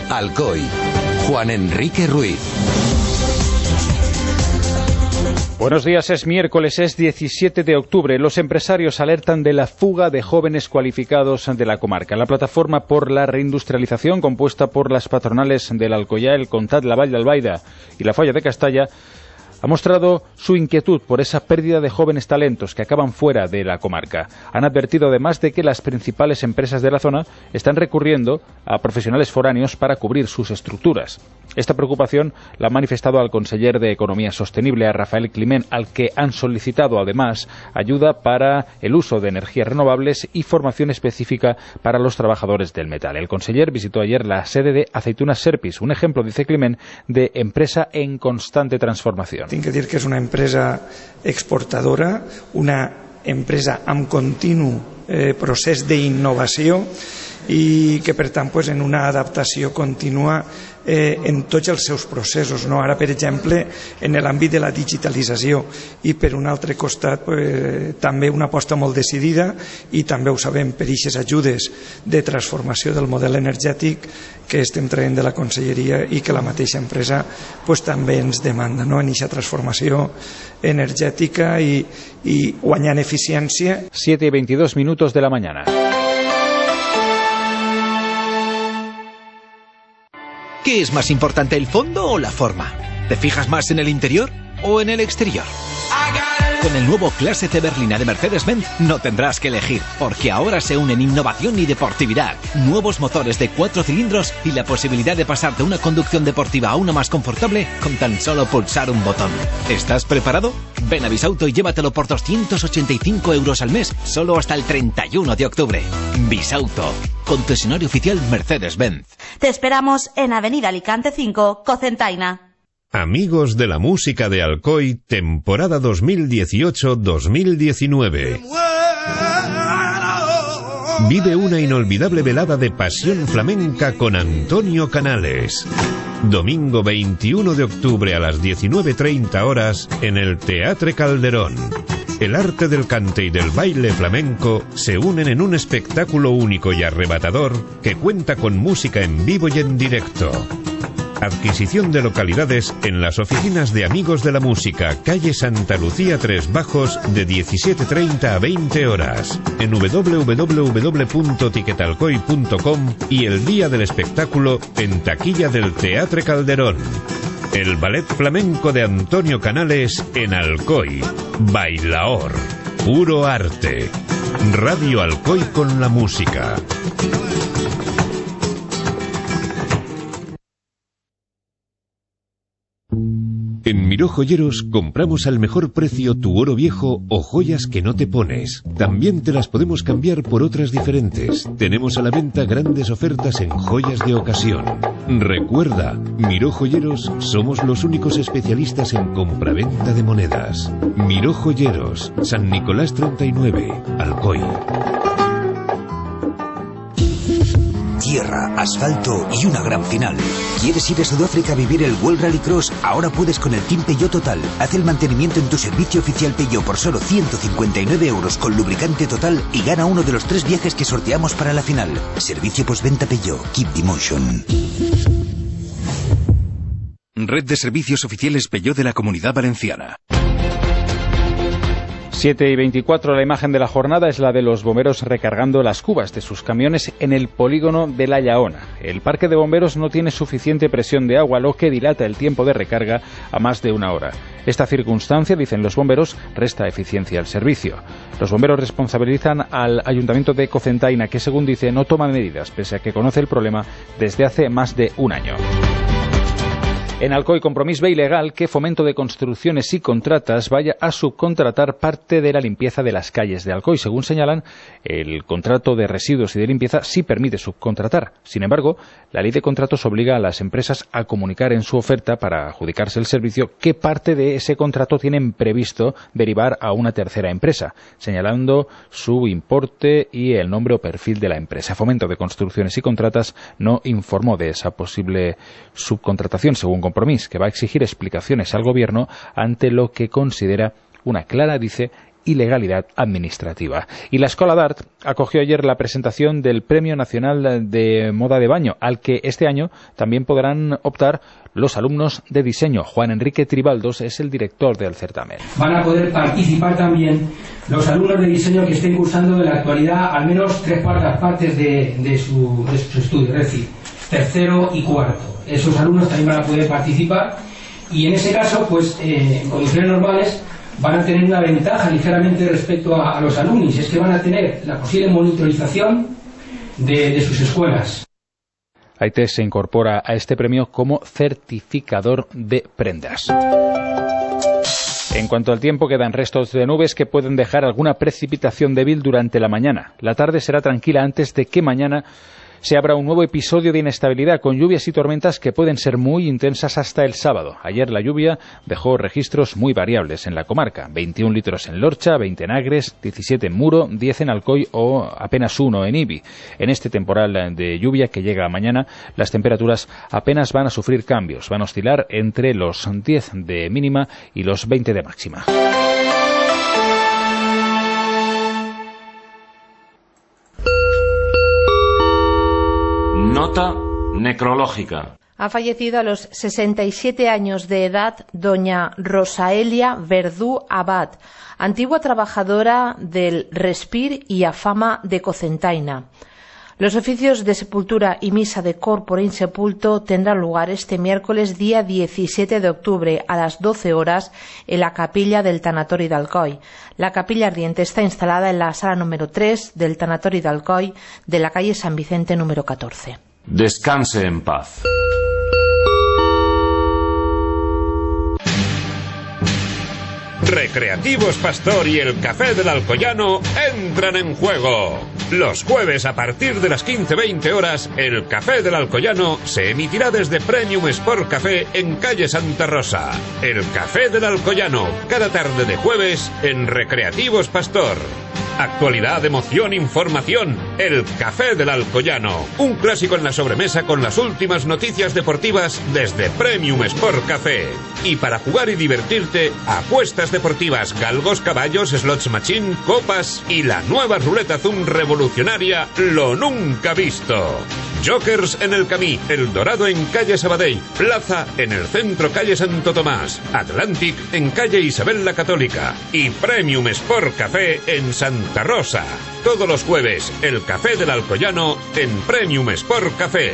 Alcoy. Juan Enrique Ruiz. Buenos días, es miércoles, es 17 de octubre. Los empresarios alertan de la fuga de jóvenes cualificados de la comarca. La plataforma por la reindustrialización, compuesta por las patronales del Alcoyá, el Comtat, la Vall d'Albaida y la Falla de Castalla, ha mostrado su inquietud por esa pérdida de jóvenes talentos que acaban fuera de la comarca. Han advertido además de que las principales empresas de la zona están recurriendo a profesionales foráneos para cubrir sus estructuras. Esta preocupación la ha manifestado al conseller de Economía Sostenible, a Rafael Climent, al que han solicitado además ayuda para el uso de energías renovables y formación específica para los trabajadores del metal. El conseller visitó ayer la sede de Aceitunas Serpis, un ejemplo, dice Climent, de empresa en constante transformación. Tinc que dir que és una empresa exportadora, una empresa amb continu procés d'innovació i que per tant en una adaptació contínua en tots els seus processos, no? Ara, per exemple, en l'àmbit de la digitalització i per un altre costat també una aposta molt decidida i també ho sabem per aquestes ajudes de transformació del model energètic que estem traient de la conselleria i que la mateixa empresa també ens demanda, no? En aquesta transformació energètica i guanyant eficiència. 7:22 minutos de la mañana. ¿Qué es más importante, el fondo o la forma? ¿Te fijas más en el interior o en el exterior? Con el nuevo Clase C berlina de Mercedes-Benz no tendrás que elegir, porque ahora se unen innovación y deportividad, nuevos motores de 4 cilindros y la posibilidad de pasar de una conducción deportiva a una más confortable con tan solo pulsar un botón. ¿Estás preparado? Ven a Bisauto y llévatelo por 285 € al mes, solo hasta el 31 de octubre. Bisauto, concesionario oficial Mercedes-Benz. Te esperamos en Avenida Alicante 5, Cocentaina. Amigos de la música de Alcoy, temporada 2018-2019. Vive una inolvidable velada de pasión flamenca con Antonio Canales. Domingo 21 de octubre a las 19:30 horas en el Teatre Calderón. El arte del cante y del baile flamenco se unen en un espectáculo único y arrebatador que cuenta con música en vivo y en directo. Adquisición de localidades en las oficinas de Amigos de la Música, calle Santa Lucía 3 Bajos, de 17:30 a 20 horas, en www.tiquetalcoy.com y el día del espectáculo en taquilla del Teatre Calderón. El ballet flamenco de Antonio Canales en Alcoy. Bailaor. Puro arte. Radio Alcoy con la música. En Miró Joyeros compramos al mejor precio tu oro viejo o joyas que no te pones. También te las podemos cambiar por otras diferentes. Tenemos a la venta grandes ofertas en joyas de ocasión. Recuerda, Miró Joyeros somos los únicos especialistas en compraventa de monedas. Miró Joyeros, San Nicolás 39, Alcoy. Tierra, asfalto y una gran final. ¿Quieres ir a Sudáfrica a vivir el World Rallycross? Ahora puedes con el Team Peugeot Total. Haz el mantenimiento en tu servicio oficial Peugeot por solo 159 € con lubricante total y gana uno de los 3 viajes que sorteamos para la final. Servicio postventa Peugeot. Keep the motion. Red de servicios oficiales Peugeot de la Comunidad Valenciana. 7:24, la imagen de la jornada es la de los bomberos recargando las cubas de sus camiones en el polígono de La Llaona. El parque de bomberos no tiene suficiente presión de agua, lo que dilata el tiempo de recarga a más de 1 hora. Esta circunstancia, dicen los bomberos, resta eficiencia al servicio. Los bomberos responsabilizan al Ayuntamiento de Cocentaina, que según dice no toma medidas, pese a que conoce el problema desde hace más de 1 año. En Alcoy, Compromís ve ilegal que Fomento de Construcciones y Contratas vaya a subcontratar parte de la limpieza de las calles de Alcoy. Según señalan, el contrato de residuos y de limpieza sí permite subcontratar. Sin embargo, la ley de contratos obliga a las empresas a comunicar en su oferta para adjudicarse el servicio qué parte de ese contrato tienen previsto derivar a una tercera empresa, señalando su importe y el nombre o perfil de la empresa. Fomento de Construcciones y Contratas no informó de esa posible subcontratación, según Compromís, que va a exigir explicaciones al Gobierno ante lo que considera una clara, dice, ilegalidad administrativa. Y la Escola d'Art acogió ayer la presentación del Premio Nacional de Moda de Baño, al que este año también podrán optar los alumnos de diseño. Juan Enrique Tribaldos es el director del certamen. Van a poder participar también los alumnos de diseño que estén cursando en la actualidad al menos 3/4 partes de sus estudios, es decir, tercero y cuarto. Esos alumnos también van a poder participar y en ese caso, pues en condiciones normales, van a tener una ventaja ligeramente respecto a los alumnos, y es que van a tener la posible monitorización de sus escuelas. AITES se incorpora a este premio como certificador de prendas. En cuanto al tiempo, quedan restos de nubes que pueden dejar alguna precipitación débil durante la mañana. La tarde será tranquila antes de que mañana se abra un nuevo episodio de inestabilidad con lluvias y tormentas que pueden ser muy intensas hasta el sábado. Ayer la lluvia dejó registros muy variables en la comarca. 21 litros en Lorcha, 20 en Agres, 17 en Muro, 10 en Alcoy o apenas 1 en Ibi. En este temporal de lluvia que llega mañana, las temperaturas apenas van a sufrir cambios. Van a oscilar entre los 10 de mínima y los 20 de máxima. Nota necrológica. Ha fallecido a los 67 años de edad doña Rosaelia Verdú Abad, antigua trabajadora del Respir y Afama de Cocentaina. Los oficios de sepultura y misa de corpore insepulto tendrán lugar este miércoles día 17 de octubre a las 12 horas en la capilla del Tanatori de Alcoy. La capilla ardiente está instalada en la sala número 3 del Tanatori de Alcoy de la calle San Vicente número 14. Descanse en paz. Recreativos Pastor y el Café del Alcoyano entran en juego. Los jueves a partir de las 15:20 horas, el Café del Alcoyano se emitirá desde Premium Sport Café en calle Santa Rosa. El Café del Alcoyano, cada tarde de jueves en Recreativos Pastor. Actualidad, emoción, información. El Café del Alcoyano. Un clásico en la sobremesa con las últimas noticias deportivas desde Premium Sport Café. Y para jugar y divertirte, apuestas deportivas, galgos, caballos, slots machine, copas y la nueva ruleta Zoom revolucionaria, lo nunca visto. Jokers en el Camí, El Dorado en calle Sabadell, Plaza en el centro calle Santo Tomás, Atlantic en calle Isabel la Católica y Premium Sport Café en Santa Rosa. Todos los jueves, el Café del Alcoyano en Premium Sport Café.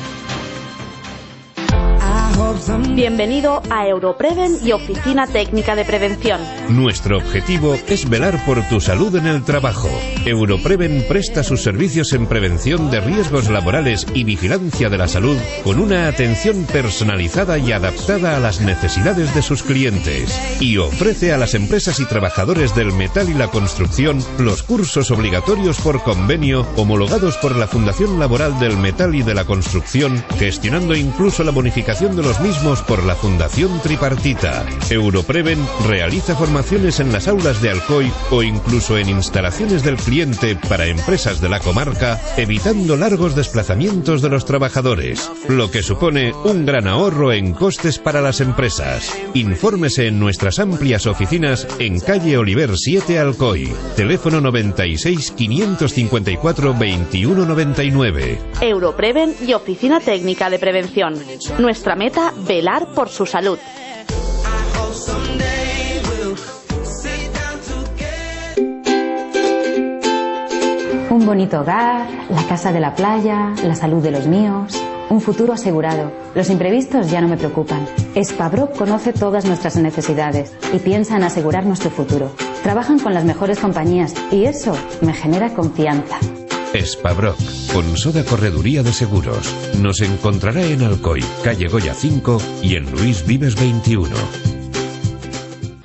Bienvenido a Europreven y Oficina Técnica de Prevención. Nuestro objetivo es velar por tu salud en el trabajo. Europreven presta sus servicios en prevención de riesgos laborales y vigilancia de la salud con una atención personalizada y adaptada a las necesidades de sus clientes. Y ofrece a las empresas y trabajadores del metal y la construcción los cursos obligatorios por convenio homologados por la Fundación Laboral del Metal y de la Construcción, gestionando incluso la bonificación de los mismos por la Fundación Tripartita. Europreven realiza formaciones en las aulas de Alcoy o incluso en instalaciones del cliente para empresas de la comarca, evitando largos desplazamientos de los trabajadores, lo que supone un gran ahorro en costes para las empresas. Infórmese en nuestras amplias oficinas en calle Oliver 7 Alcoy. Teléfono 96 554 2199. Europreven y Oficina Técnica de Prevención. Nuestra meta, velar por su salud. Un bonito hogar, la casa de la playa, la salud de los míos, un futuro asegurado. Los imprevistos ya no me preocupan. Spabroc conoce todas nuestras necesidades y piensa en asegurar nuestro futuro. Trabajan con las mejores compañías y eso me genera confianza. Spabroc, con Soda Correduría de Seguros. Nos encontrará en Alcoy, calle Goya 5 y en Luis Vives 21.